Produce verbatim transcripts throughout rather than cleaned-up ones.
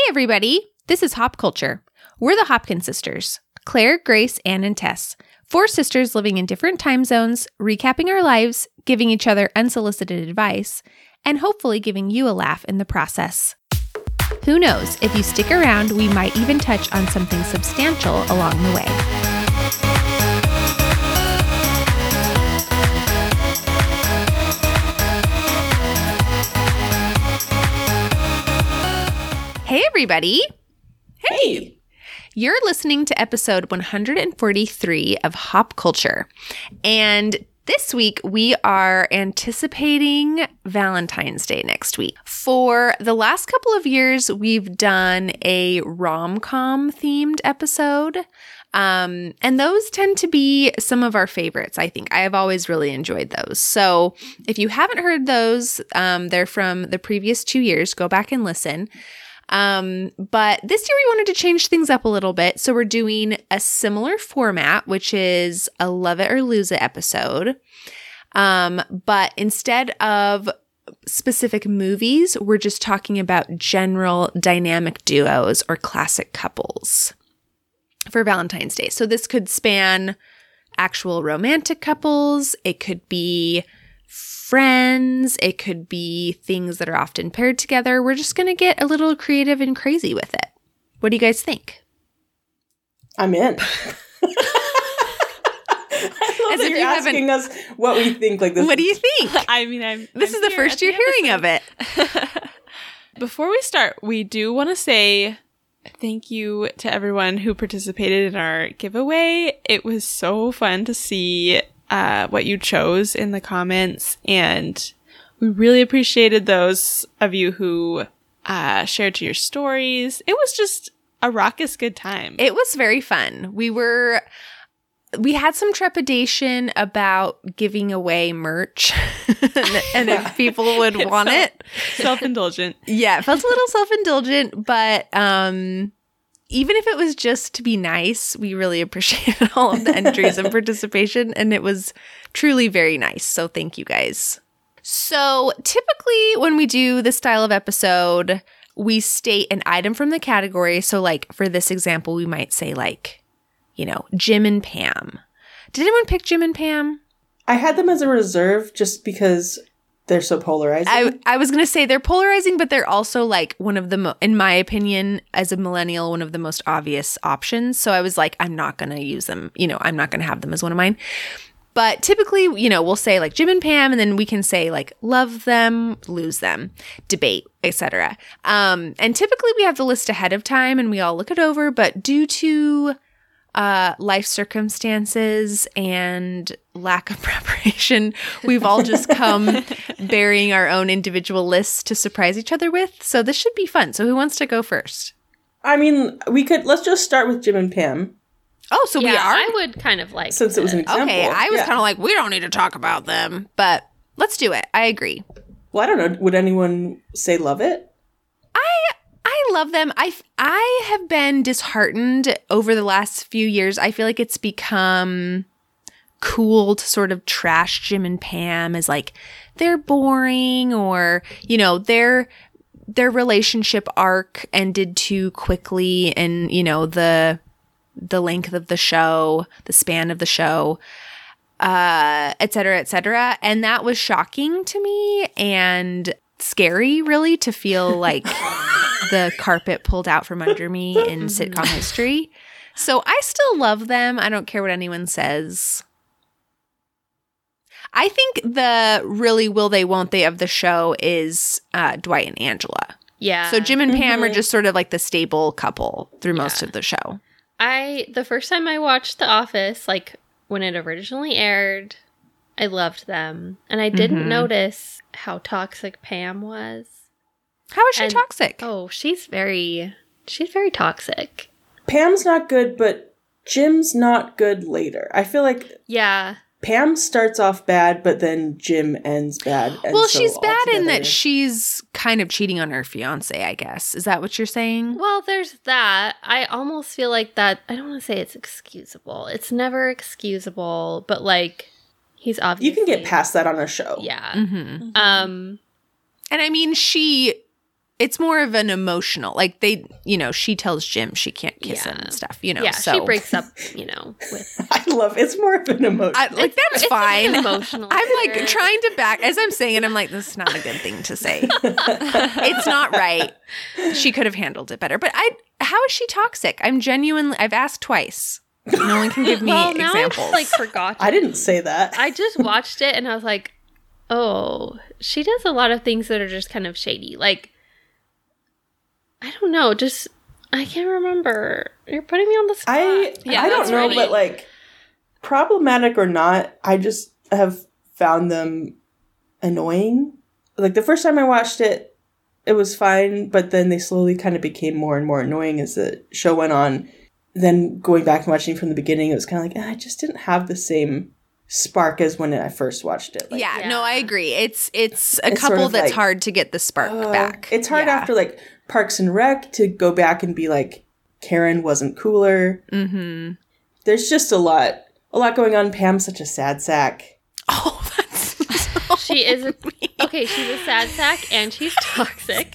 everybody. This is Hop Culture. We're the Hopkins sisters, Claire, Grace, Anne, and Tess. Four sisters living in different time zones, recapping our lives, giving each other unsolicited advice, and hopefully giving you a laugh in the process. Who knows, if you stick around, we might even touch on something substantial along the way. Hey, everybody. Hey. You're listening to episode one hundred forty-three of Hop Culture. And this week, we are anticipating Valentine's Day next week. For the last couple of years, we've done a rom-com themed episode. Um, and those tend to be some of our favorites, I think. I have always really enjoyed those. So if you haven't heard those, um, they're from the previous two years. Go back and listen. Um, but this year we wanted to change things up a little bit. So we're doing a similar format, which is a Love It or Lose It episode. Um, but instead of specific movies, we're just talking about general dynamic duos or classic couples for Valentine's Day. So this could span actual romantic couples. It could be friends. It could be things that are often paired together. We're just going to get a little creative and crazy with it. What do you guys think? I'm in. I love that you're asking us what we think. Like this. What do you think? I mean, I'm. This I'm is the first you're hearing of it. Before we start, we do want to say thank you to everyone who participated in our giveaway. It was so fun to see Uh, what you chose in the comments, and we really appreciated those of you who uh, shared to your stories. It was just a raucous good time. It was very fun. We were, we had some trepidation about giving away merch and, and if people would it want it. Self-indulgent. Yeah, it felt a little self-indulgent, but um, even if it was just to be nice, we really appreciated all of the entries and participation, and it was truly very nice. So thank you guys. So typically when we do this style of episode, we state an item from the category. So like for this example, we might say like, you know, Jim and Pam. Did anyone pick Jim and Pam? I had them as a reserve just because they're so polarizing. I, I was going to say they're polarizing, but they're also like one of the, mo- in my opinion, as a millennial, one of the most obvious options. So I was like, I'm not going to use them. You know, I'm not going to have them as one of mine. But typically, you know, we'll say like Jim and Pam, and then we can say like love them, lose them, debate, et cetera. Um, and typically we have the list ahead of time and we all look it over. But due to uh, life circumstances and lack of preparation, we've all just come bearing our own individual lists to surprise each other with. So this should be fun. So who wants to go first? I mean, we could, let's just start with Jim and Pam. Oh, so yeah, we are? I would kind of like Since it was an example. Okay, I was yeah. kind of like, we don't need to talk about them, but let's do it. I agree. Well, I don't know. Would anyone say love it? I I love them. I, I have been disheartened over the last few years. I feel like it's become cool to sort of trash Jim and Pam as like they're boring, or, you know, their their relationship arc ended too quickly, and, you know, the the length of the show, the span of the show, uh, et cetera, et cetera. And that was shocking to me and scary, really, to feel like the carpet pulled out from under me in sitcom history. So I still love them. I don't care what anyone says. I think the really will they, won't they of the show is uh, Dwight and Angela. Yeah. So Jim and Pam Mm-hmm. are just sort of like the stable couple through Yeah. most of the show. I the first time I watched The Office, like when it originally aired, I loved them, and I didn't Mhm. notice how toxic Pam was. How is she And- toxic? Oh, she's very she's very toxic. Pam's not good, but Jim's not good later. I feel like Yeah. Pam starts off bad, but then Jim ends bad. And Well, so she's bad in altogether- that she's kind of cheating on her fiance, I guess. Is that what you're saying? Well, there's that. I almost feel like that. I don't want to say it's excusable. It's never excusable, but like he's obviously You can get past that on a show. Yeah. Mm-hmm. Um. And I mean, she it's more of an emotional, like they, you know, she tells Jim she can't kiss Yeah. him and stuff, you know. Yeah, so. she breaks up, you know, with I love it's more of an emotion. I, like that's it's fine. emotional. I'm like there. trying to back as I'm saying it. I'm like, this is not a good thing to say. It's not right. She could have handled it better. But I, how is she toxic? I'm genuinely. I've asked twice. No one can give me well, now examples. I like forgot. I didn't say that. I just watched it and I was like, oh, she does a lot of things that are just kind of shady. Like, I don't know, just I can't remember. You're putting me on the spot. I Yeah, I don't that's know, really- but like problematic or not, I just have found them annoying. Like the first time I watched it, it was fine, but then they slowly kind of became more and more annoying as the show went on. Then going back and watching from the beginning, it was kind of like eh, I just didn't have the same spark as when I first watched it. Like, yeah, Yeah. no, I agree. It's it's a It's sort couple of that's like, hard to get the spark uh, back. It's hard Yeah. after like Parks and Rec to go back and be like Karen wasn't cooler. Mm-hmm. There's just a lot, a lot going on. Pam's such a sad sack. Oh, that's so She is a, mean. okay. She's a sad sack and she's toxic.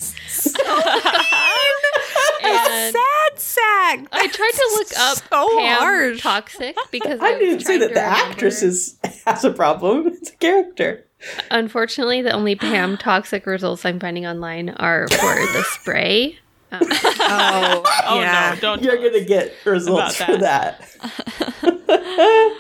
A And sad sack. I tried to look up so Pam harsh. toxic because I, I was didn't say trying that to the remember. actress is, has a problem. It's a character. Unfortunately, the only Pam toxic results I'm finding online are for the spray. Um, Oh, Oh yeah. no, don't. You're going to get results About for that.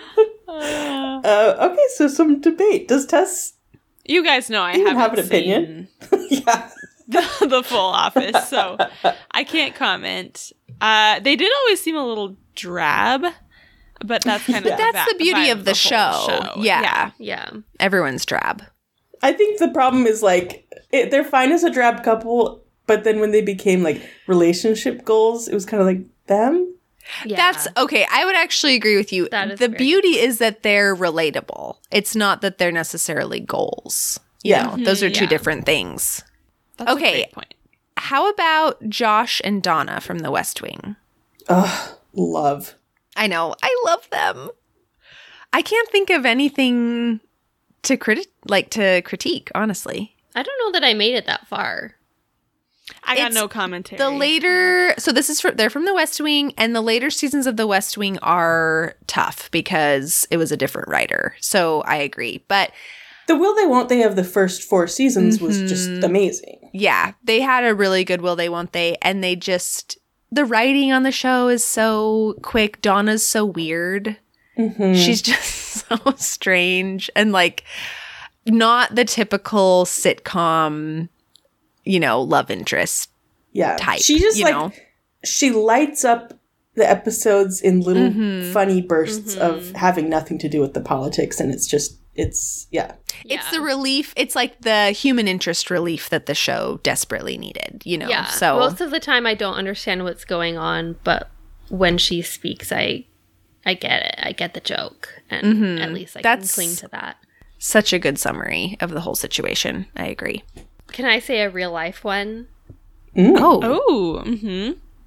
uh, okay, so some debate. Does Tess You guys know I You haven't have an opinion? seen yeah. the, the full Office, so I can't comment. Uh, they did always seem a little drab, but that's kind of But the That's va- the beauty vibe of the, whole show. Yeah. yeah. Everyone's drab. I think the problem is like it, they're fine as a drab couple, but then when they became like relationship goals, it was kind of like them. Yeah. That's okay. I would actually agree with you. That is the very beauty is that they're relatable. It's not that they're necessarily goals. You Yeah. know, those are two yeah. different things. That's a Okay. great point. How about Josh and Donna from The West Wing? Ugh, love. I know. I love them. I can't think of anything to criti- like to critique, honestly. I don't know that I made it that far. I got It's no commentary. The later, so this is for, they're from The West Wing, and the later seasons of The West Wing are tough because it was a different writer. So I agree. But The Will They Won't They of the first four seasons was just Mhm. amazing. yeah, they had a really good Will They Won't They, and they just, the writing on the show is so quick. Donna's so weird. Mhm. She's just so strange and like not the typical sitcom, you know, love interest yeah. type. She just you like know? she lights up the episodes in little Mhm. funny bursts of Mhm. having nothing to do with the politics, and it's just it's yeah. It's Yeah. the relief. It's like the human interest relief that the show desperately needed, you know? Yeah. So Most of the time I don't understand what's going on, but when she speaks, I I get it. I get the joke. And Mhm. at least I That's- can cling to that. such a good summary of the whole situation. I agree. Can I say a real life one? Mm. Oh. Oh, mm-hmm.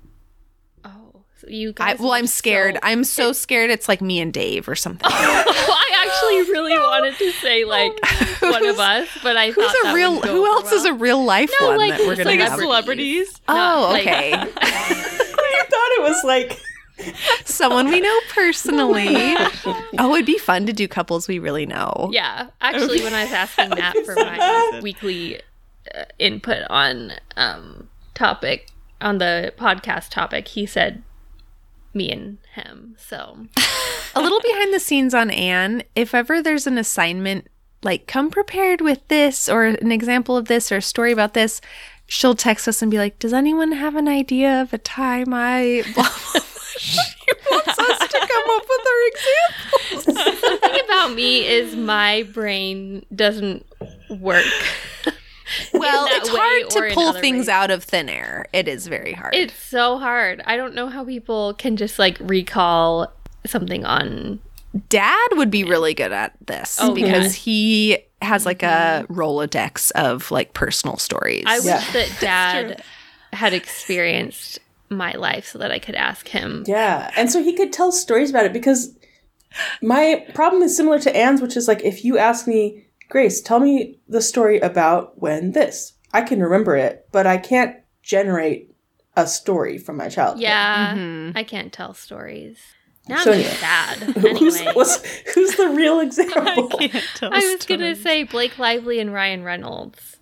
Oh, so you I, guys well, are I'm scared. so- I'm so scared it's like me and Dave or something. I actually really wanted to say like one of us, but I Who's thought a that real? would go Who over else is a well. real life No, one like, that we're it's gonna like a have? Celebrities. Oh, Not, like- okay. I thought it was like Someone we know personally. Oh, it'd be fun to do couples we really know. Yeah, actually, when I was asking Matt for my weekly uh, input on um topic on the podcast topic, he said me and him. So A little behind the scenes on Anne. If ever there's an assignment, like come prepared with this or an example of this or a story about this, she'll text us and be like, does anyone have an idea of a time I... Blah, blah, blah. She wants us to come up with our examples. the thing about me is my brain doesn't work. Well, in that it's way hard or to in pull other things ways. out of thin air. It is very hard. It's so hard. I don't know how people can just like recall something on. Dad would be really good at this Oh, because yeah. he has like a Rolodex of like personal stories. I Yeah. wish that Dad had experienced my life so that I could ask him. yeah, and so he could tell stories about it because my problem is similar to Anne's, which is like if you ask me, Grace, tell me the story about when this. I can remember it, but I can't generate a story from my childhood. Yeah, Mhm. I can't tell stories. Now So I'm anyway. sad. Who's, Anyway, what's, who's the real example? I can't tell I was gonna stories. say Blake Lively and Ryan Reynolds.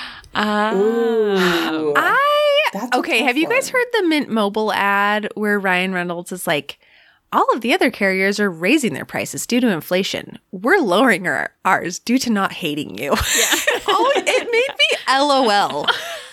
Ah. Ooh. I That's a okay. tough Have you guys one. heard the Mint Mobile ad where Ryan Reynolds is like, all of the other carriers are raising their prices due to inflation. We're lowering our, ours due to not hating you. Yeah. Oh, it made me LOL.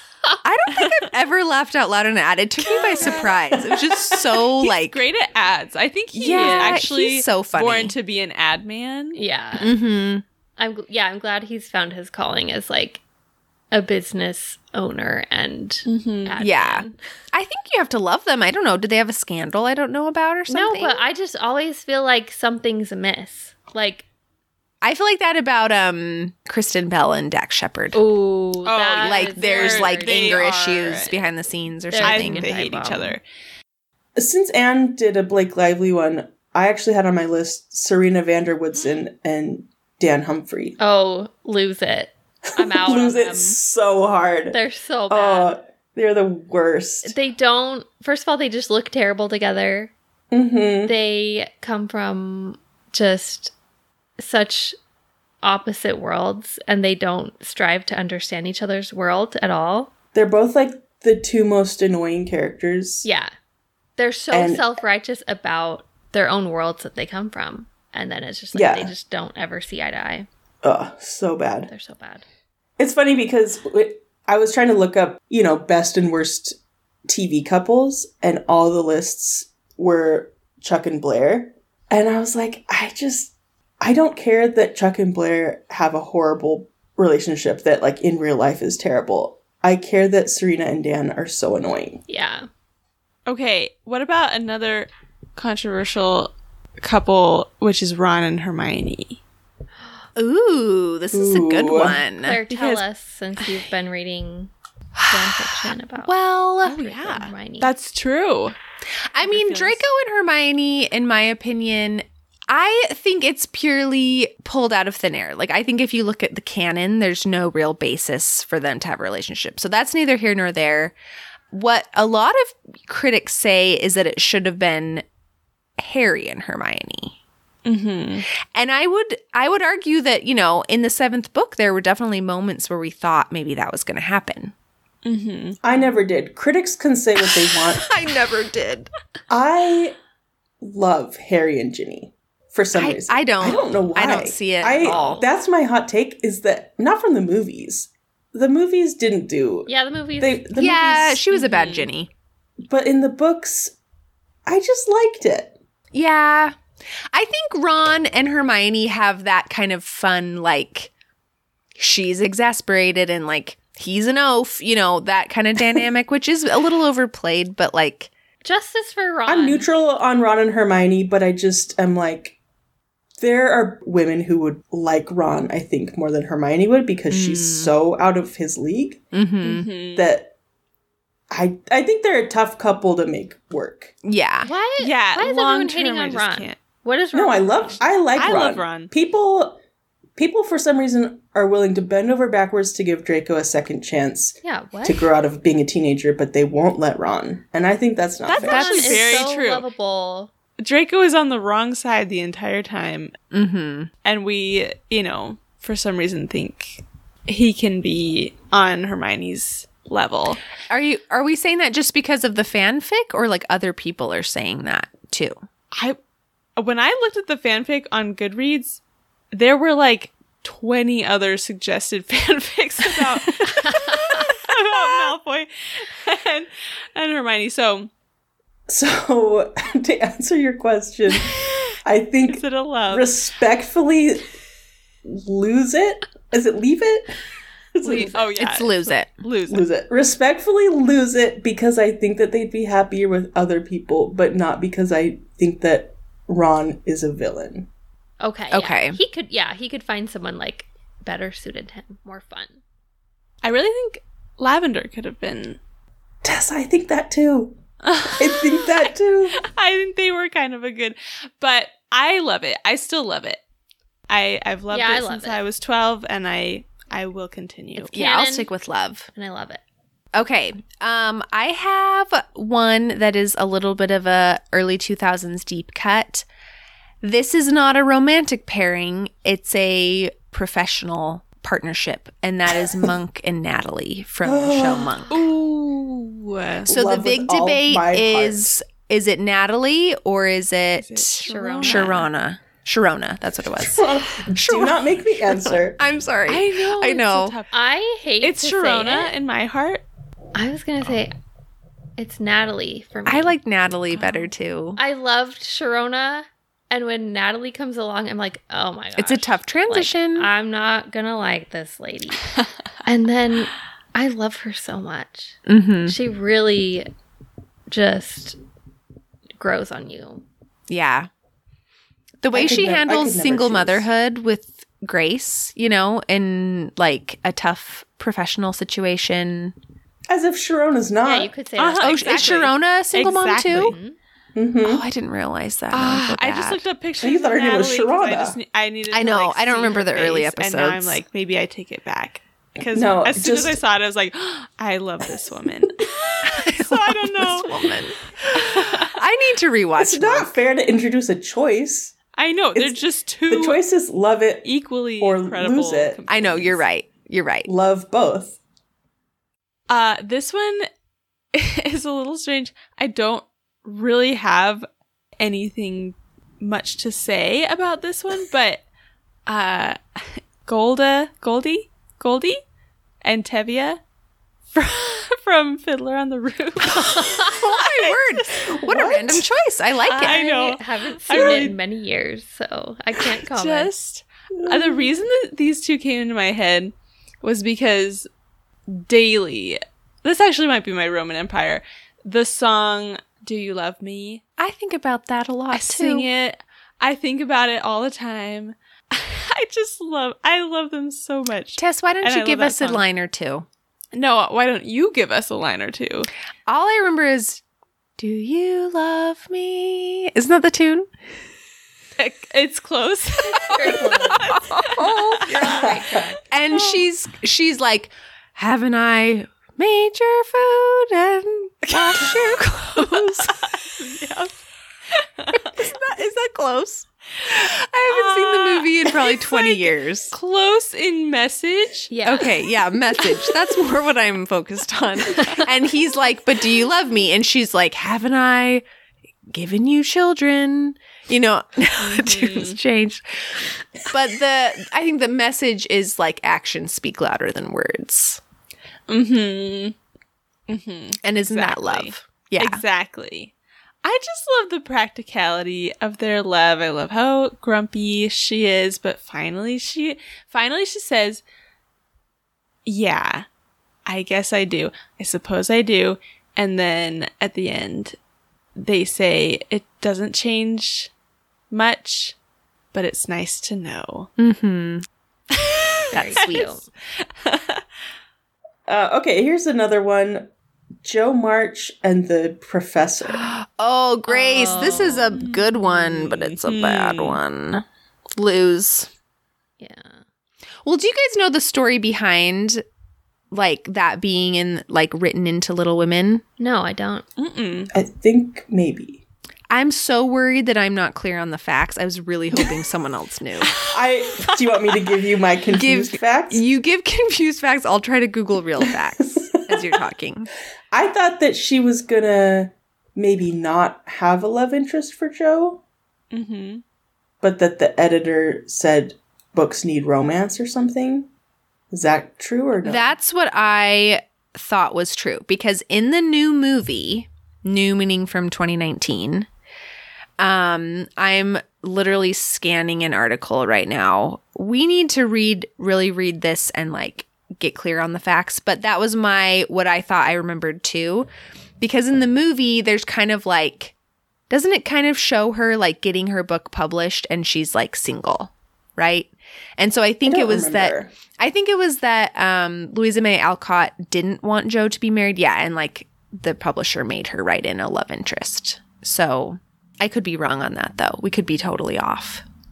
I don't think I've ever laughed out loud in an ad. It took me by surprise. It was just so He's like, great at ads. I think he Yeah, is actually he's so funny. born to be an ad man. Yeah. mm-hmm. I'm gl- yeah, I'm glad he's found his calling as like a business owner and Mhm. ad Yeah. man. I think you have to love them. I don't know. Do they have a scandal I don't know about or No, something? but I just always feel like something's amiss. Like, I feel like that about um Kristen Bell and Dax Shepard. oh, yeah. Like there's like they anger are- issues behind the scenes or They're- I something. think they hate each Anti-bomb. other. Since Anne did a Blake Lively one, I actually had on my list Serena Vanderwoodson and Dan Humphrey. oh, lose it. I'm out. Lose on it them. so hard. They're so bad. Oh, they're the worst. They don't. First of all, they just look terrible together. Mm-hmm. They come from just such opposite worlds, and they don't strive to understand each other's world at all. They're both like the two most annoying characters. Yeah, they're so And- self-righteous about their own worlds that they come from, and then it's just like Yeah. they just don't ever see eye to eye. Ugh, so bad. They're so bad. It's funny because it, I was trying to look up, you know, best and worst T V couples, and all the lists were Chuck and Blair. And I was like, I just, I don't care that Chuck and Blair have a horrible relationship that, like, in real life is terrible. I care that Serena and Dan are so annoying. Yeah. Okay, what about another controversial couple, which is Ron and Hermione? Ooh, this is a good Ooh. one. Claire, tell Because- us, since you've been reading fan fiction about Well, Draco and Hermione. That's true. I mean, feelings. Draco and Hermione, in my opinion, I think it's purely pulled out of thin air. Like, I think if you look at the canon, there's no real basis for them to have a relationship. So that's neither here nor there. What a lot of critics say is that it should have been Harry and Hermione. Mm-hmm. And I would I would argue that, you know, in the seventh book, there were definitely moments where we thought maybe that was going to happen. Mm-hmm. I never did. Critics can say what they want. I never did. I love Harry and Ginny for some I- reason. I don't- I don't know why. I don't see it I, at all. That's my hot take. Is that not from the movies? The movies didn't do. yeah, the movies. They, the Yeah, movies, she was a bad Mhm. Ginny. but in the books, I just liked it. Yeah. I think Ron and Hermione have that kind of fun, like, she's exasperated and, like, he's an oaf, you know, that kind of dynamic, which is a little overplayed, but, like, Justice for Ron. I'm neutral on Ron and Hermione, but I just am like, there are women who would like Ron, I think, more than Hermione would because Mm. she's so out of his league mm-hmm. Mm-hmm. that I I think they're a tough couple to make work. Yeah. Why? Yeah, Why is long everyone hating term, I on just Ron? can't. What is Ron? No, I love I like I Ron. love Ron. People people for some reason are willing to bend over backwards to give Draco a second chance Yeah, what? to grow out of being a teenager, but they won't let Ron. And I think that's not That's fair. Ron actually is very so true. lovable. Draco is on the wrong side the entire time, Mm-hmm. and we, you know, for some reason think he can be on Hermione's level. Are you, are we saying that just because of the fanfic or, like, other people are saying that, too? I when I looked at the fanfic on Goodreads, there were like twenty other suggested fanfics about about Malfoy and, and Hermione. So So to answer your question, I think is it a love? respectfully lose it. Is it leave it? Is it Leave- oh yeah, It's lose it. lose it. lose it. Respectfully lose it because I think that they'd be happier with other people, but not because I think that Ron is a villain. Okay. yeah. Okay. He could. Yeah, he could find someone like better suited to him, more fun. I really think Lavender could have been. Tess, I think that too. I think that too. I think they were kind of a good, but I love it. I still love it. I I've loved Yeah, I it love since it. I was twelve, and I I will continue. Yeah, I'll Canon. stick with love. And I love it. Okay. Um, I have one that is a little bit of a early two thousands deep cut. This is not a romantic pairing. It's a professional partnership, and that is Monk and Natalie from the show Monk. Ooh. So Love the big with all debate my is, is it Natalie or is it, Is it Sharona? Sharona? Sharona. That's what it was. Do not make me answer. I'm sorry. I know. I it's know. a tough- I hate It's to say Sharona it. in my heart. I was gonna say it's Natalie for me. I like Natalie better too. I loved Sharona, and when Natalie comes along, I'm like, oh my god, It's a tough transition. I'm not gonna like this lady. And then I love her so much. Mm-hmm. She really just grows on you. Yeah. The way I could she nev- I handles could never single choose. motherhood with grace, you know, in like a tough professional situation. As if Sharona's not. Yeah, you could say Uh-huh. that. Oh, Exactly. is Sharona a single Exactly. mom too? Mm-hmm. Oh, I didn't realize that. Now I Ah, feel I just bad. looked up pictures. You thought of her name was Natalie 'cause I, Sharona. just, ne- I needed. I to, know. like, I don't see remember her the early face, And now I'm episodes. like, maybe I take it back because No, as soon as I just- saw it, I was like, I love this woman. So I don't know. This woman. I need to rewatch. It's not Monk. fair to introduce a choice. I know they're It's- just two The choice is love it, equally or incredible. lose it. I know. You're right. You're right. love both. Uh, this one is a little strange. I don't really have anything much to say about this one, but uh, Golda, Goldie, Goldie, and Tevye from, from Fiddler on the Roof. Oh my word! What, a What? random choice. I like it. I know. I haven't I seen really- it in many years, so I can't comment. Just uh, the reason that these two came into my head was because daily, this actually might be my Roman Empire. The song "Do You Love Me"? I think about that a lot I too. sing it. I think about it all the time. I just love. I love them so much. Tess, why don't And I you love give that us a song. line or two? No, why don't you give us a line or two? All I remember is, "Do you love me?" Isn't that the tune? It's close. Very close. Oh, You're on the right track. and she's she's like, "Haven't I made your food and washed your clothes?" Yeah. is, that, is that close? I haven't seen the movie in probably it's twenty like- years. Close in message. Yeah. Okay, yeah, message. That's more what I'm focused on. And he's like, "But do you love me?" And she's like, "Haven't I given you children?" You know, the tune's changed. But the I think the message is like actions speak louder than words. Mm-hmm. Mm-hmm. And isn't that Exactly. love? Yeah. Exactly. I just love the practicality of their love. I love how grumpy she is, but finally she finally she says, "Yeah, I guess I do. I suppose I do." And then at the end, they say it doesn't change much, but it's nice to know. Mm-hmm. Very That's sweet. cute. Uh, okay, here's another one. Joe March and the Professor. Oh, Grace, this is a good one, but it's a bad Mhm. one. Lose. Yeah. Well, do you guys know the story behind like that being in like written into Little Women? No, I don't. Mm-mm. I think maybe. I'm so worried that I'm not clear on the facts. I was really hoping someone else knew. I do you want me to give you my confused Give- facts? You give confused facts, I'll try to Google real facts as you're talking. I thought that she was gonna maybe not have a love interest for Joe, Mm-hmm. but that the editor said books need romance or something. Is that true or no? That's what I thought was true because in the new movie, new meaning from twenty nineteen, um, I'm literally scanning an article right now. We need to read, really read this and like get clear on the facts. But that was my, what I thought I remembered too. Because in the movie, there's kind of like, doesn't it kind of show her like getting her book published and she's like single, right? And so I think I it don't was that, remember. I think it was that um, Louisa May Alcott didn't want Joe to be married. Yeah. And like the publisher made her write in a love interest. So I could be wrong on that though. We could be totally off.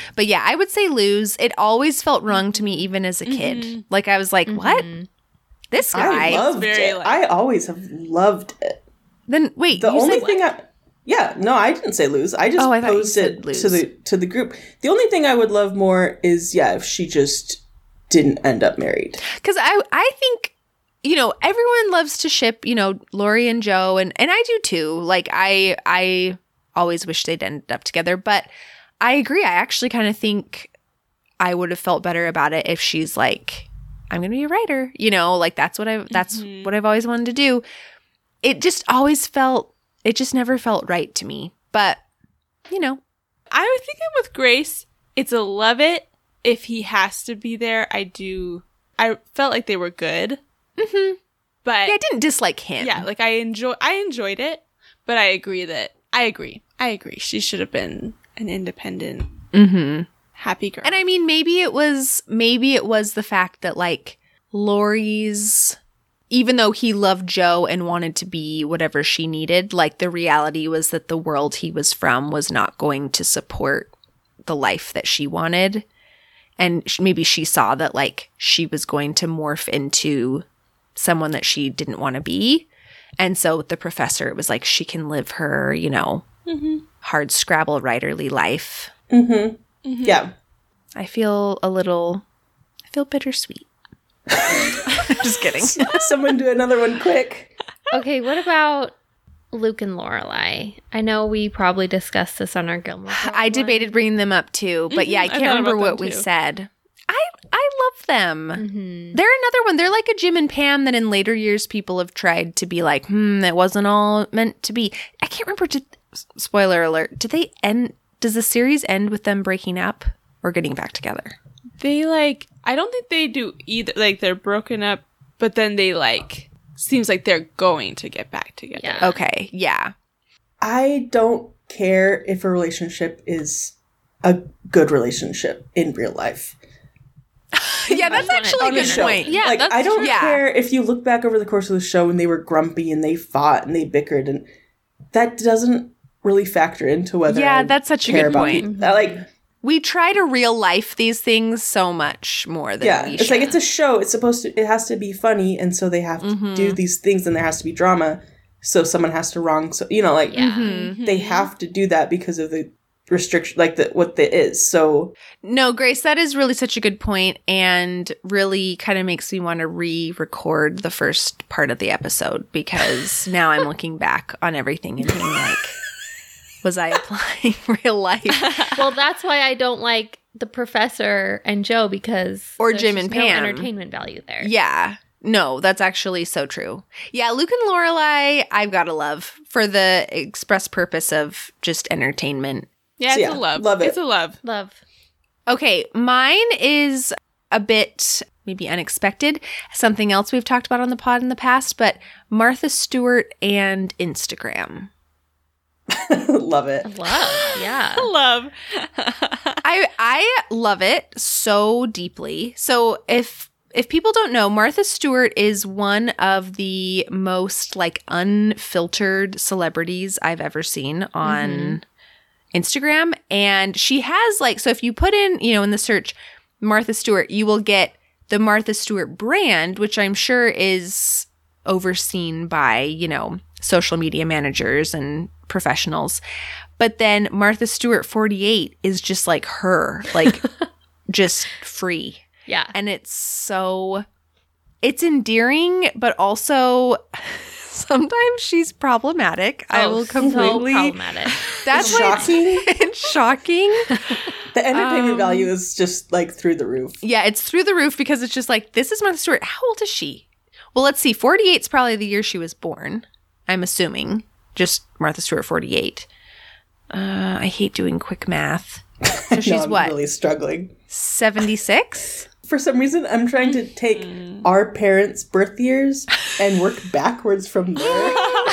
But yeah, I would say lose. It always felt wrong to me, even as a kid. Mm-hmm. Like I was like, Mm-hmm. what? This guy? I loved very it. like- I always have loved it. then wait, The you only said thing I yeah, no, I didn't say lose. I just Oh, I thought you posed said it lose. to the to the group. The only thing I would love more is yeah, if she just didn't end up married. because I I think you know everyone loves to ship you know Lori and Joe, and and I do too. Like I I always wish they'd ended up together, but I agree. I actually kind of think I would have felt better about it if she's like, I'm gonna be a writer. You know, like that's what I that's Mhm. what I've always wanted to do. It just always felt. It just never felt right to me. But you know, I was thinking with Grace, it's a love it. If he has to be there, I do. I felt like they were good, mm-hmm. but yeah, I didn't dislike him. yeah, like I enjoy. I enjoyed it, but I agree that I agree. I agree. She should have been an independent, Mm-hmm. happy girl. And I mean, maybe it was maybe it was the fact that like Lori's, even though he loved Joe and wanted to be whatever she needed, like the reality was that the world he was from was not going to support the life that she wanted. And sh- maybe she saw that like she was going to morph into someone that she didn't want to be. And so with the professor, it was like she can live her, you know, Mhm. hard scrabble writerly life. Mm-hmm. Mhm. Yeah. I feel a little, I feel bittersweet. Just kidding. Someone do another one quick. Okay, what about Luke and Lorelai? I know we probably discussed this on our Gilmore Girls I one. debated bringing them up too, but yeah, I Mhm, I can't thought remember about what them we too. said. I I love them. Mhm. They're another one. They're like a Jim and Pam that in later years people have tried to be like, hmm, that wasn't all meant to be. I can't remember. Did, spoiler alert. Did they end? Does the series end with them breaking up or getting back together? They like. I don't think they do either. Like they're broken up, but then they like. Seems like they're going to get back together. Yeah. Okay. Yeah. I don't care if a relationship is a good relationship in real life. Yeah, that's On a- actually a On a good show. point. Yeah, like that's I don't true. Yeah. care if you look back over the course of the show and they were grumpy and they fought and they bickered, and that doesn't really factor into whether Yeah, I that's such a care good about point. people. Like We try to real life these things so much more than yeah, we it's should. like it's a show. It's supposed to. It has to be funny, and so they have to Mhm. do these things, and there has to be drama. So someone has to wrong. So you know, like Yeah. Mhm. they have to do that because of the restriction, like the what the is. So No, Grace, that is really such a good point and really kind of makes me want to re-record the first part of the episode because now I'm looking back on everything and being like, was I applying real life? Well, that's why I don't like the professor and Joe because Or there's Jim just and no Pam. entertainment value there. Yeah. No, that's actually so true. Yeah, Luke and Lorelai, I've got to love for the express purpose of just entertainment. Yeah, So it's yeah, a love. love it. It's a love. Love. Okay, mine is a bit maybe unexpected. Something else we've talked about on the pod in the past, but Martha Stewart and Instagram. love it. Love. Yeah. Love. I I love it so deeply. So if if people don't know, Martha Stewart is one of the most like unfiltered celebrities I've ever seen on Instagram. And she has like, so if you put in, you know, in the search Martha Stewart, you will get the Martha Stewart brand, which I'm sure is overseen by, you know, social media managers and professionals. But then Martha Stewart forty-eight is just like her, like just free. Yeah. And it's so, it's endearing, but also sometimes she's problematic. I Oh, will so completely. problematic. That's It's why shocking. It's, it's shocking. The entertainment Um, value is just like through the roof. Yeah, it's through the roof because it's just like, this is Martha Stewart. How old is she? Well, let's see. forty-eight is probably the year she was born, I'm assuming. Just Martha Stewart, forty-eight. Uh, I hate doing quick math. So No, she's I'm what? really struggling. seventy-six? For some reason, I'm trying to take Mm. our parents' birth years and work backwards from there.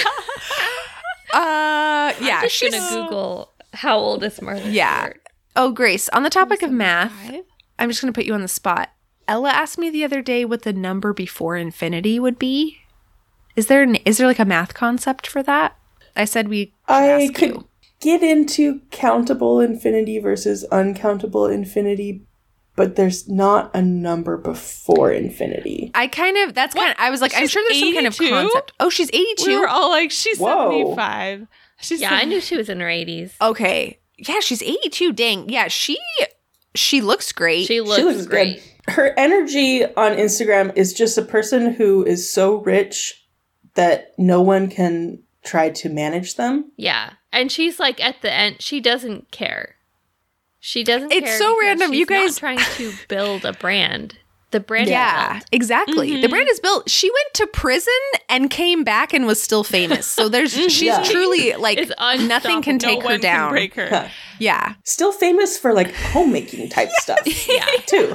Uh, yeah. Just she's gonna Google how old is Martha Yeah. Stewart. Oh, Grace, on the topic of math, Five? I'm just going to put you on the spot. Ella asked me the other day what the number before infinity would be. Is there an, is there like a math concept for that? I said we should I ask could you. get into countable infinity versus uncountable infinity, but there's not a number before infinity. I kind of, that's kind of, I was like, I'm She's sure there's some kind of eighty-two? concept. Oh, she's eighty-two? We were all like, she's Whoa. seventy-five. She's Yeah, I knew she was in her eighties. Okay. Yeah, she's eighty-two. Dang. Yeah, she she looks great. She looks, She looks great. good. Her energy on Instagram is just a person who is so rich that no one can try to manage them. Yeah. And she's like at the end, she doesn't care. She doesn't It's care. so because random. she's You guys- not trying to build a brand. The brand yeah, is built. exactly. Mhm. The brand is built. She went to prison and came back and was still famous. So there's she's Yeah. truly like It's nothing can no take her one down. Can break her. Yeah. Still famous for like homemaking type stuff. Yeah. Too.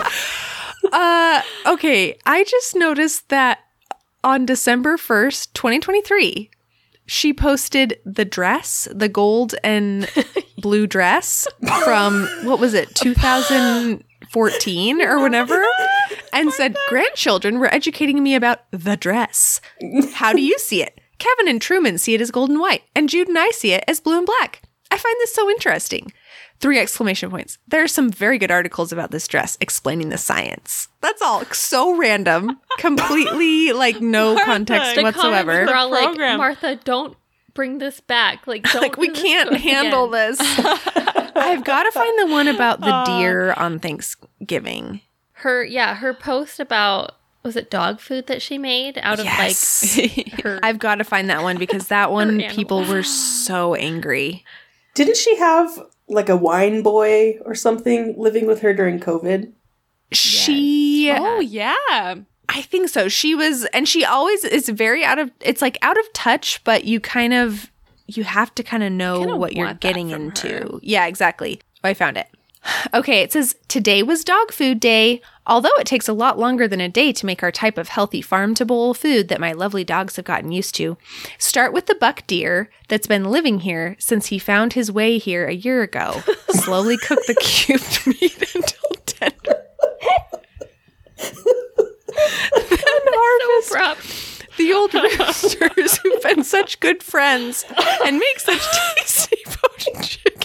Uh okay, I just noticed that on December first, twenty twenty-three, she posted the dress, the gold and blue dress from what was it, two thousand fourteen or whenever, and said grandchildren were educating me about the dress. How do you see it? Kevin and Truman see it as gold and white, and Jude and I see it as blue and black. I find this so interesting. Three exclamation points. There are some very good articles about this dress explaining the science. That's all so random, completely like no Martha, context the whatsoever. comments We're all like, program. Martha, don't bring this back. Like, don't Like we do this can't to us handle again. this. I've got to find the one about the Aw. deer on Thanksgiving. Her, yeah, her post about, was it dog food that she made out of Yes. like her. I've got to find that one because that one animal. people were so angry. Didn't she have like a wine boy or something living with her during COVID? She Oh, yeah. I think so. She was, and she always is very out of, it's like out of touch, but you kind of, you have to kind of know Kinda what you're want that getting from into. her. Yeah, exactly. Oh, I found it. Okay, it says, today was dog food day. Although it takes a lot longer than a day to make our type of healthy farm-to-bowl food that my lovely dogs have gotten used to, start with the buck deer that's been living here since he found his way here a year ago. Slowly cook the cubed meat until tender. Then harvest so abrupt. the old roosters who've been such good friends and make such tasty poached chicken.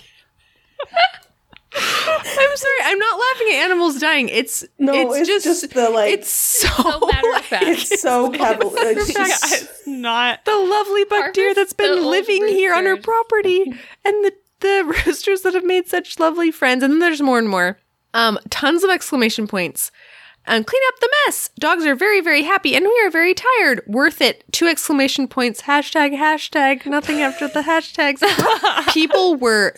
I'm sorry, I'm not laughing at animals dying. It's No, it's, it's just, just the, like- it's so, So matter of fact. It's so cavalier. It's Yeah, just- it's not. the lovely buck deer Harvest that's been the old living here on her roosters. property, and the the roosters that have made such lovely friends. And then there's more and more. Um, tons of exclamation points. Um, clean up the mess. Dogs are very, very happy, and we are very tired. Worth it. Two exclamation points. Hashtag, hashtag. Nothing after the hashtags. People were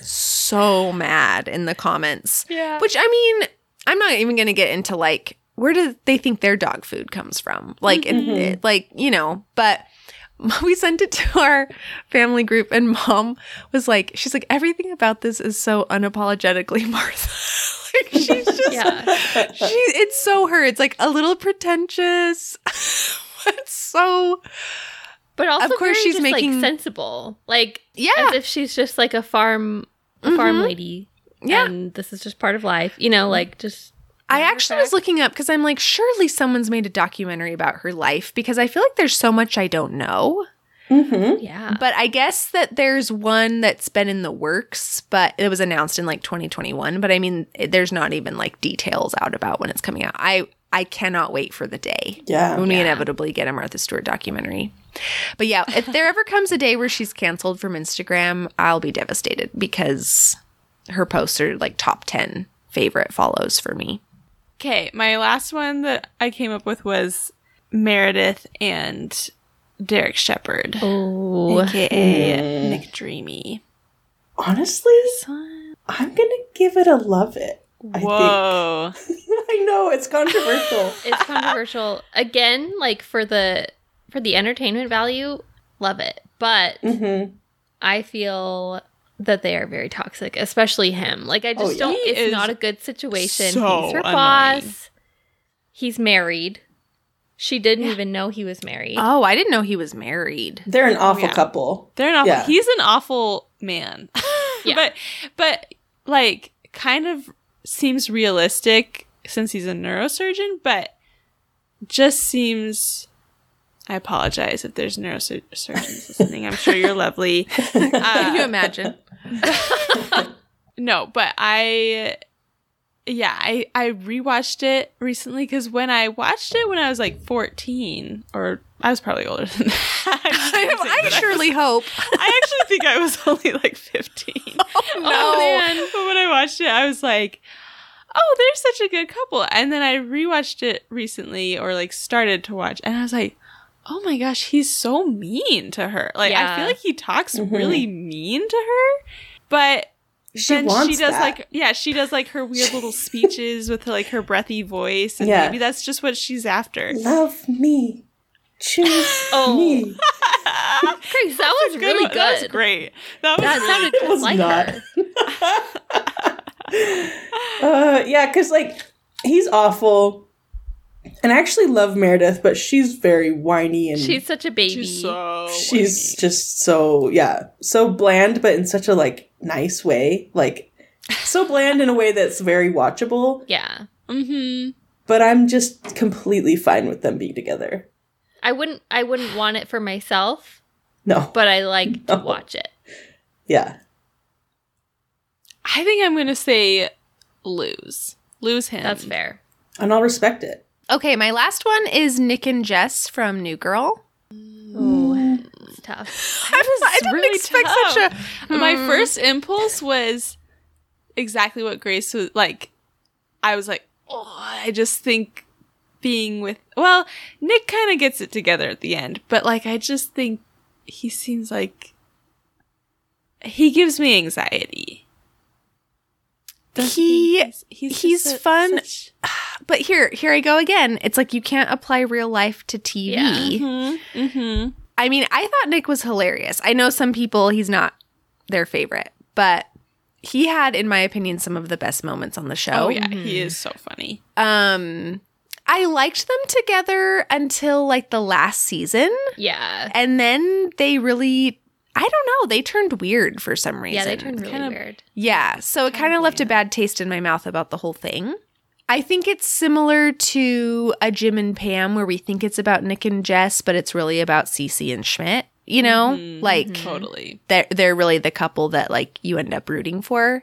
so mad in the comments. Yeah. Which, I mean, I'm not even going to get into, like, where do they think their dog food comes from? Like, it- it, like you know, but we sent it to our family group, and Mom was like, she's like, everything about this is so unapologetically Martha. Like, she's just, Yeah. she, it's so her. It's like a little pretentious. It's so, But also, Of course very she's just, making- like sensible, like Yeah. as if she's just like a farm, a farm lady. Yeah. and this is just part of life. You know, like just. I matter of actually was fact. looking up because I'm like, surely someone's made a documentary about her life because I feel like there's so much I don't know. Mhm. Yeah, But I guess that there's one that's been in the works, but it was announced in like twenty twenty-one. But I mean, it, there's not even like details out about when it's coming out. I I cannot wait for the day Yeah. when we Yeah. inevitably get a Martha Stewart documentary. But yeah, if there ever comes a day where she's canceled from Instagram, I'll be devastated because her posts are like top ten favorite follows for me. Okay, my last one that I came up with was Meredith and Derek Shepherd, oh, aka McDreamy. Honestly, I'm gonna give it a love it. I Whoa. think. I know it's controversial. it's controversial again. Like for the for the entertainment value, love it. But hmm I feel that they are very toxic, especially him. Like I just Oh, yeah. don't. He It's is not a good situation. so He's her annoying. boss. He's married. She didn't even know he was married. Oh, I didn't know he was married. They're an awful yeah. couple. They're an awful. Yeah. He's an awful man. Yeah. But but like kind of seems realistic since he's a neurosurgeon, but just seems. I apologize if there's neurosurgeons listening. I'm sure you're lovely. Can you Uh, imagine? No, but I, yeah, I, I rewatched it recently because when I watched it when I was like fourteen, or I was probably older than that. I, I surely hope. I actually think I was only like fifteen. Oh, no. Oh, man. But when I watched it, I was like, oh, they're such a good couple. And then I rewatched it recently, or like started to watch, and I was like, oh my gosh, he's so mean to her. Like, Yeah. I feel like he talks Mhm. really mean to her, but She then wants she does that. like, yeah, she does like her weird little speeches with like her breathy voice, and Yeah. maybe that's just what she's after. Love me. Choose Oh. me. Grace, that was Good really one. That was good. great. That was That really sounded It just was like not. her. uh, yeah, because like he's awful, and I actually love Meredith, but she's very whiny and She's such a baby. She's so she's whiny. just so yeah, so bland, but in such a like nice way, like so bland in a way that's very watchable. Yeah. Mm-hmm. But I'm just completely fine with them being together. I wouldn't I wouldn't want it for myself, No, but I like No. to watch it. yeah, I think I'm gonna say lose. Lose him. That's fair. and I'll respect it. Okay, my last one is Nick and Jess from New Girl. Oh, it's tough. That was I didn't really expect tough. such a- My Hmm. first impulse was exactly what Grace was like. I was like, oh, I just think being with, well, Nick kind of gets it together at the end, but like, I just think he seems like he gives me anxiety. Don't you He- think he's, he's just a- fun. such- But here, here I go again. It's like you can't apply real life to T V. Yeah. Mhm, mhm. I mean, I thought Nick was hilarious. I know some people he's not their favorite, but he had, in my opinion, some of the best moments on the show. Oh yeah, he is so funny. Um, I liked them together until like the last season, Yeah. and then they really, I don't know, they turned weird for some reason. Yeah, they turned really Kinda- weird. Yeah, so it kind of left a bad taste in my mouth about the whole thing. I think it's similar to a Jim and Pam where we think it's about Nick and Jess, but it's really about Cece and Schmidt, you know? Mhm, Like Totally. they're they're really the couple that like you end up rooting for.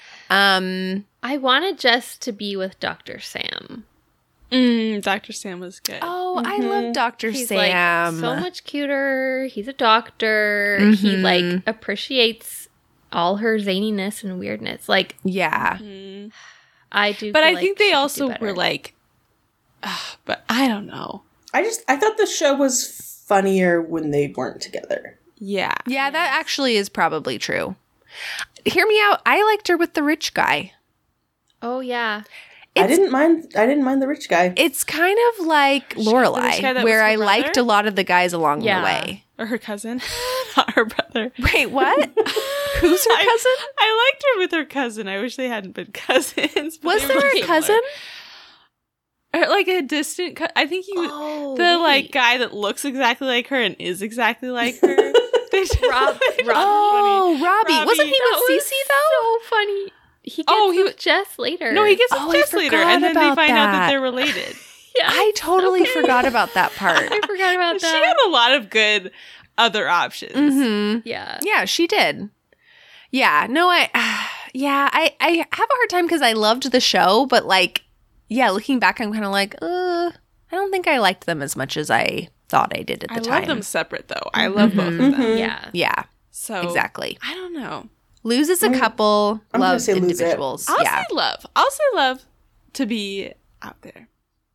Um I wanted Jess to be with Doctor Sam. Mm, Doctor Sam was good. Oh, I Mhm. love Doctor He's Sam. like so much cuter. He's a doctor. He Mhm. like appreciates all her zaniness and weirdness. Like Yeah. Mhm. I do. But feel I like think she they could do also better. were like, ah, but I don't know. I just I thought the show was funnier when they weren't together. Yeah. Yeah, that actually is probably true. Hear me out. I liked her with the rich guy. Oh yeah. I It's- didn't mind. I didn't mind the rich guy. It's kind of like She- the rich guy Lorelai, that where was her I brother? liked a lot of the guys along Yeah. the way. Or her cousin, not her brother. Wait, what? Who's her I- cousin? I liked her with her cousin. I wish they hadn't been cousins. but Was they there were a similar. cousin? Or like a distant. Co- I think he was Oh, the like wait. guy that looks exactly like her and is exactly like her. They just, Rob- they just Rob- Oh, Robbie. Robbie. Wasn't he That with was Cece though? So funny. He gets Oh, he with Jess later. No, he gets Oh, with I Jess later, forgot and then they about find out that. that they're related. Yeah, I totally okay. forgot about that part. I forgot about She that. had a lot of good other options. hmm Yeah. Yeah, she did. Yeah, no, I, yeah, I, I have a hard time because I loved the show, but like, yeah, looking back, I'm kind of like, uh, I don't think I liked them as much as I thought I did at the I time. love them separate though. I love both of Mhm. them. Mhm. Yeah. Yeah, So exactly. I don't know. Lose as a I'm- couple, I'm gonna love say lose it. individuals. I'll Yeah. say love. I'll say love to be out there.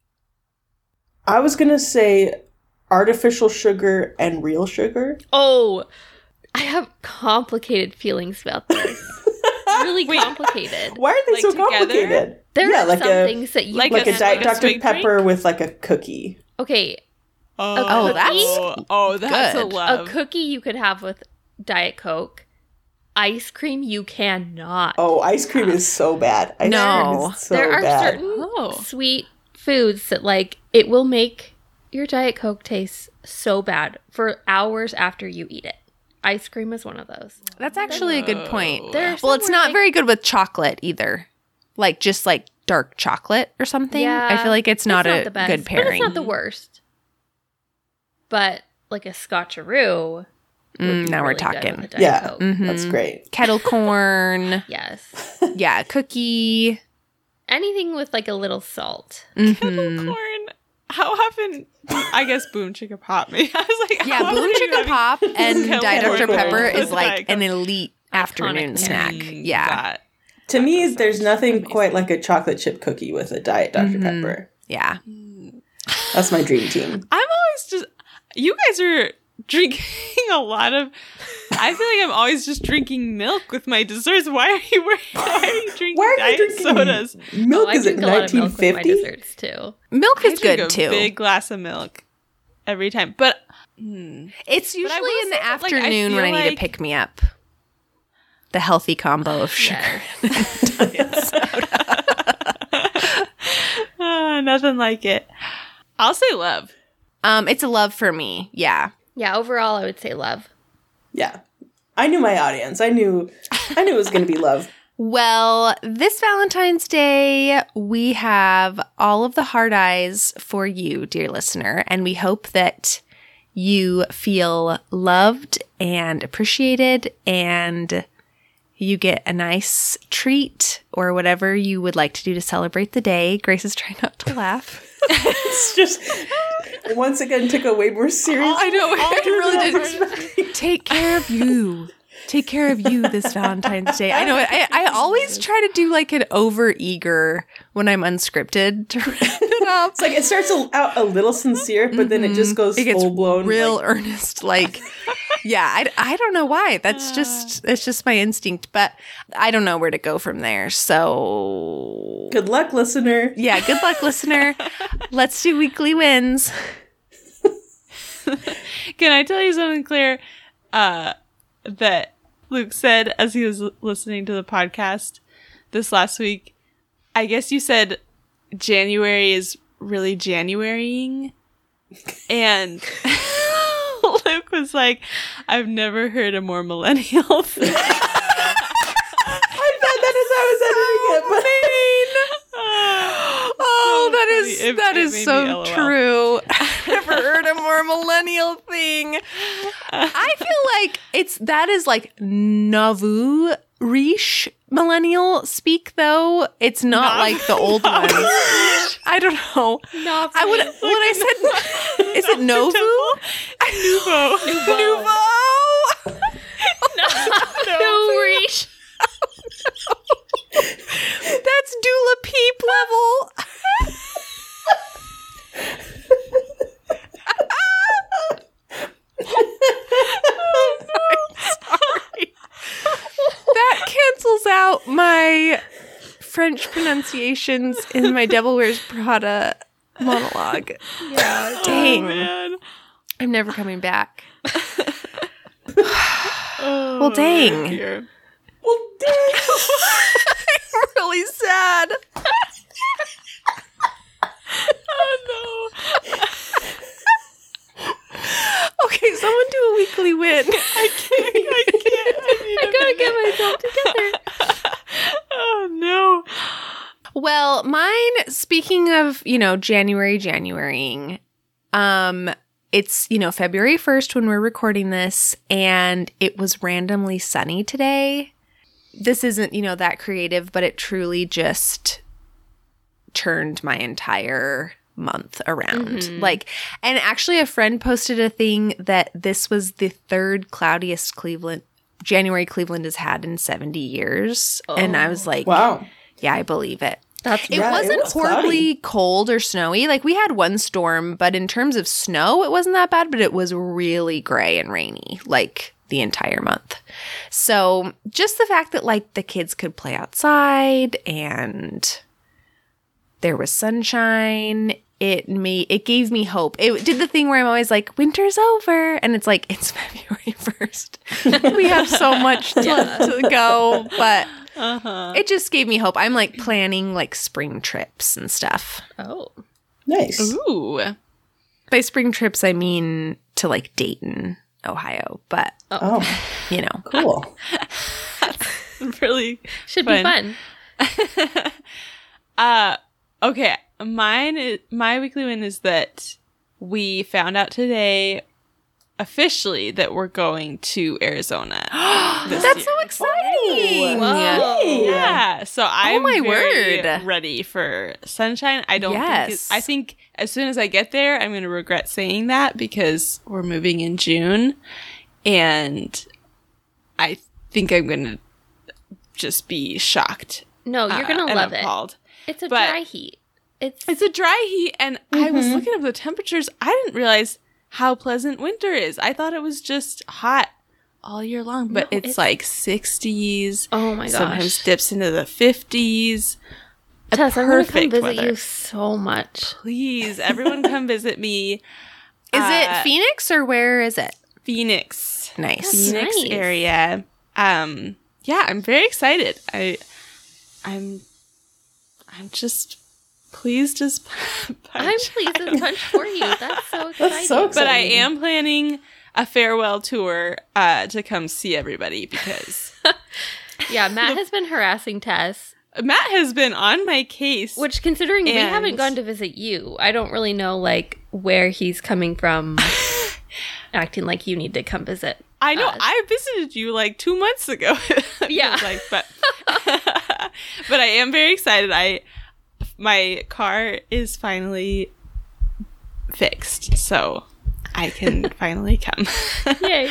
I was gonna say artificial sugar and real sugar. Oh, I have complicated feelings about this. Really Wait. complicated. Why are they Like so together? complicated? There yeah, are like some a things that you like like a a- Diet like a Doctor sweet Pepper drink? with like a cookie. okay. Oh, Oh, that's oh, oh, that's good. a love. A cookie you could have with Diet Coke. Ice cream you cannot. Oh, ice cream is so bad. Ice No. cream is so there are bad. certain Oh. sweet foods that like it will make your Diet Coke taste so bad for hours after you eat it. Ice cream is one of those. That's actually a good point. There are Well, it's some where, not like- very good with chocolate either. Like just like dark chocolate or something. Yeah, I feel like it's not It's a the best, good but pairing. it's not the worst. But like a Scotcheroo would Mm, be now we're really good talking. with a Diet Yeah. Coke. Mhm. That's great. Kettle corn. Yes. Yeah, cookie. Anything with like a little salt. Mhm. Corn. How often? I guess Boom Chicka Pop. Me. I was like, Yeah, how often Boom are you Chicka having- Pop and Kettle Diet corn Doctor corn Pepper with is like Diet an Coke. elite afternoon Iconic snack. Mm, Yeah. that- To me, that there's sounds nothing amazing. quite like a chocolate chip cookie with a Diet Doctor Mhm. Pepper. Yeah. That's my dream team. I'm always just. You guys are drinking a lot of. I feel like I'm always just drinking milk with my desserts. Why are you? Why are you drinking Why are you diet drinking sodas? milk? Oh, I Is it drink a lot of milk nineteen with my fifty? desserts too. Milk I is drink good a too. Big glass of milk every time, but. hmm. It's usually will in the say that, like, I afternoon when I feel need to like- pick me up. The healthy combo of sugar. Yes. Ah, nothing like it. I'll say love. Um, it's a love for me. Yeah. Yeah, overall, I would say love. Yeah. I knew my audience. I knew I knew it was going to be love. Well, this Valentine's Day, we have all of the hard eyes for you, dear listener, and we hope that you feel loved and appreciated and you get a nice treat or whatever you would like to do to celebrate the day. Grace is trying not to laugh. It's just once again took a way more serious. I know. I really did. did. Take care of you. Take care of you this Valentine's Day. I know. I, I always try to do like an over eager when I'm unscripted to wrap it up. It's like it starts a, out a little sincere, but then it just goes It gets full blown. real like, earnest. Like, yeah, I, I don't know why. That's just it's just my instinct, but I don't know where to go from there. So good luck, listener. yeah, good luck, listener. Let's do weekly wins. Can I tell you something, Claire? Uh, that Luke said as he was l- listening to the podcast this last week. I guess you said January is really Januarying. And Luke was like, I've never heard a more millennial thing. I thought that is how I was editing it, but Oh, that funny. is It- that it is made me so LOL. true. I've never heard a more millennial thing. I feel like it's that is like nouveau riche millennial speak though. It's not Nav- like the old ones. I don't know. No, I would when I said is it nouveau? Nouveau. Nouveau. no reach. That's Dula Peep level. Sorry. That cancels out my French pronunciations in my Devil Wears Prada monologue. Yeah. Dang. Oh, man. I'm never coming back. Oh, Well, dang. dear. well, dang. I'm really sad. Oh, no. Okay, someone do a weekly win. I can't. I can't. I, I gotta get myself together. Oh, no. Well, mine, speaking of, you know, January, Januarying, um, it's, you know, February first when we're recording this, and it was randomly sunny today. This isn't, you know, that creative, but it truly just turned my entire month around. Mhm. Like, and actually a friend posted a thing that this was the third cloudiest Cleveland, January Cleveland has had in seventy years. And I was like, Wow. yeah, I believe it. That's It Yeah, it wasn't was horribly cold or snowy. Like we had one storm, but in terms of snow, it wasn't that bad, but it was really gray and rainy like the entire month. So just the fact that like the kids could play outside and there was sunshine, it made it gave me hope. It did the thing where I'm always like, winter's over, and it's like it's February first. We have so much to, Yeah. to go, but Uh-huh. it just gave me hope. I'm like planning like spring trips and stuff. oh. Nice. Ooh. By spring trips, I mean to like Dayton, Ohio, but Oh, you know. cool. Really Should Fun. be fun. Uh, okay. Mine is, my weekly win is that we found out today officially that we're going to Arizona. this That's year. so exciting. Whoa. Yeah, so I'm my very word. ready for sunshine. I don't think Yes. it, I think as soon as I get there, I'm going to regret saying that because we're moving in June, and I think I'm going to just be shocked. No, you're uh, gonna and love it. appalled. It's a But- dry heat. It's It's a dry heat, and I was looking up the temperatures. I didn't realize how pleasant winter is. I thought it was just hot all year long, but No, it's, it's- like sixties. oh my gosh. Sometimes dips into the fifties. Tess, I'm gonna come perfect visit weather. you so much. Please, everyone come visit me. Is Uh, it Phoenix or where is it? Phoenix. Nice. Phoenix Nice. area. Um, yeah, I'm very excited. I, I'm, I'm just, please just punch. I'm pleased to punch for you. That's so exciting. That's so But I exciting. am planning a farewell tour uh, to come see everybody because Yeah, Matt has been harassing Tess, Matt has been on my case. which considering we And- haven't gone to visit you, I don't really know like where he's coming from acting like you need to come visit. I know us. I visited you like two months ago. it feels Yeah. like, but but I am very excited. I my car is finally fixed, so I can finally come. Yay.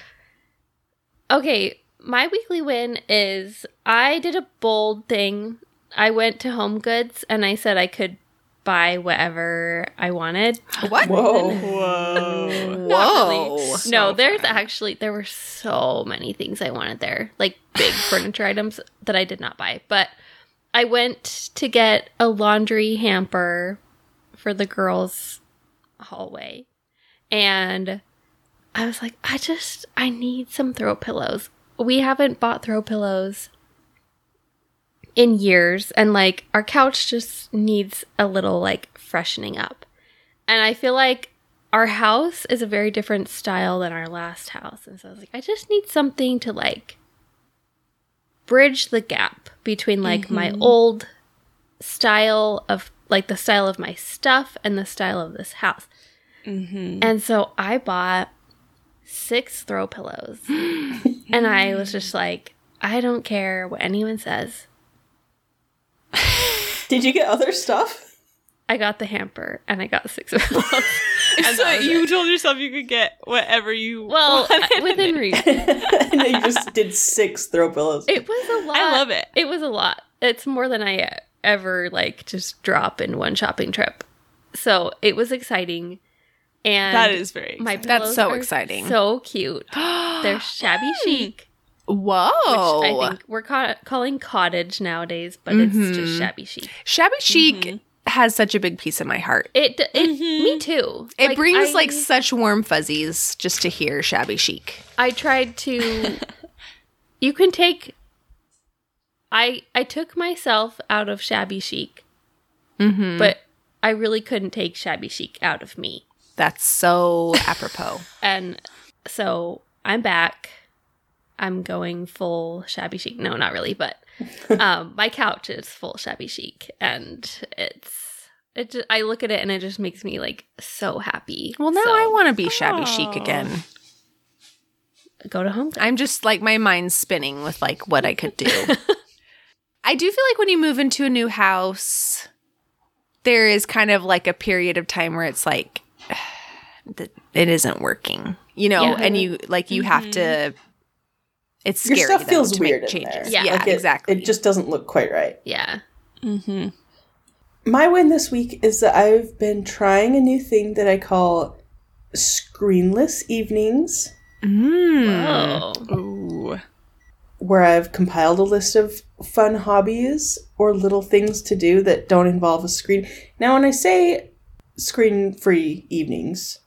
Okay, my weekly win is I did a bold thing. I went to Home Goods and I said I could buy whatever I wanted. What? Whoa. Whoa! Whoa. no, there's actually there were so many things I wanted there, like big furniture items that I did not buy. But I went to get a laundry hamper for the girls' hallway, and I was like, I just I need some throw pillows. We haven't bought throw pillows in years, and like our couch just needs a little like freshening up. And I feel like our house is a very different style than our last house. And so I was like, I just need something to like bridge the gap between like my old style of like the style of my stuff and the style of this house. Mm-hmm. And so I bought six throw pillows. And I was just like, I don't care what anyone says. Did you get other stuff? I got the hamper and I got six pillows. And so you told yourself you could get whatever you Well, wanted. within reason. And then you just did six throw pillows. It was a lot. I love it. It was a lot. It's more than I ever like just drop in one shopping trip. So it was exciting. And That is very my exciting. That's pillows so are exciting. So cute. They're shabby chic, Whoa. which I think we're ca- calling cottage nowadays, but it's just shabby chic. Shabby chic has such a big piece of my heart. It, it me too. It Like, brings I- like such warm fuzzies just to hear shabby chic. I tried to. You can take. I I took myself out of shabby chic, Mm-hmm. but I really couldn't take shabby chic out of me, That's so apropos. and so I'm back. I'm going full shabby chic. No, not really, but um, my couch is full shabby chic, and it's it. Just, I look at it and it just makes me like so happy. Well, now So, I want to be shabby chic Aw. again. go to Home Goods. I'm just like my mind's spinning with like what I could do. I do feel like when you move into a new house, there is kind of like a period of time where it's like th- it isn't working, you know, Yeah. and you like you have to. It's scary. Your stuff then feels to weird make in changes. there. Yeah. yeah, Like it, exactly. It just doesn't look quite right. Yeah. Mm-hmm. My win this week is that I've been trying a new thing that I call screenless evenings, Mm. Oh. Ooh. where I've compiled a list of fun hobbies or little things to do that don't involve a screen. Now, when I say screen-free evenings,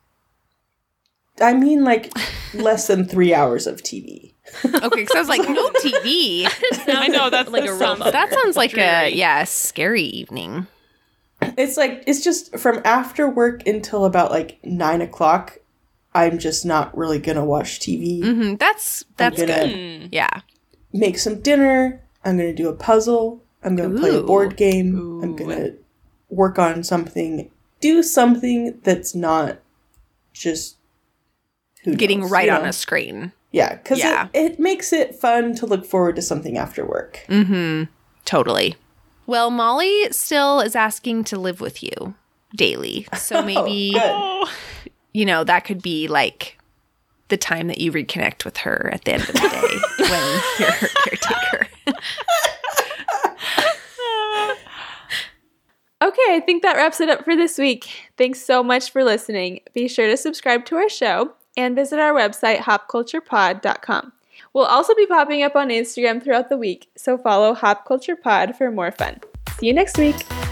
I mean like less than three hours of T V. Okay, because I was like, no T V. I know that's like that a real sounds- bummer. That sounds like a Dreary. yeah scary evening. It's like, it's just from after work until about like nine o'clock, I'm just not really gonna watch T V. hmm That's that's gonna- good. Mm. Yeah. Make some dinner. I'm going to do a puzzle. I'm going to play a Ooh. board game. Ooh. I'm going to work on something. Do something that's not just who getting knows, right you on know? a screen. Yeah, because Yeah. it, it makes it fun to look forward to something after work. Mm-hmm. Totally. Well, Molly still is asking to live with you daily. So maybe, Oh, you know, that could be like the time that you reconnect with her at the end of the day when you're her caretaker. Okay, I think that wraps it up for this week. Thanks so much for listening. Be sure to subscribe to our show and visit our website, hop culture pod dot com. We'll also be popping up on Instagram throughout the week, so follow Hop Culture Pod for more fun. See you next week.